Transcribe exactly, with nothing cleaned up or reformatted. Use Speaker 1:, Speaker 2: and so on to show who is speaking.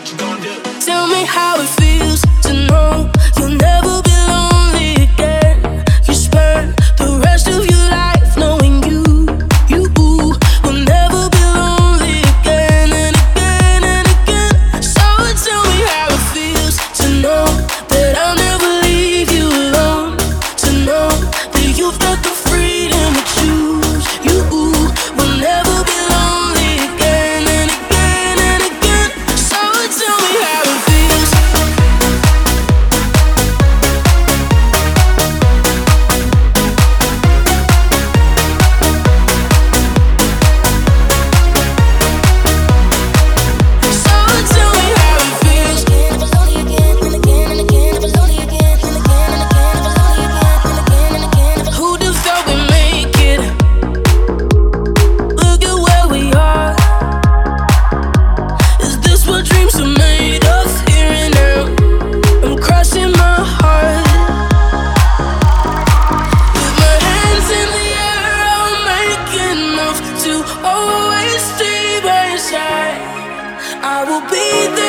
Speaker 1: Tell me how it feels to know you'll never be lonely again. You spend the rest of your life knowing you, you will never be lonely again and again and again. So tell me how it feels to know that I'll never leave you alone. To know that you've got the freedom to choose. You will never be lonely again and again and again. So tell me how it feels. So tell me how it feels. Never lonely again and again and again. Never lonely again and again and again. Never lonely again and again and again. Who'd have thought we'd make it? Look at where we are. Is this what dreams are made of? Here and now, I'm crossing my heart. With my hands in the air, I'll make enough to always stay by your side. I will be there.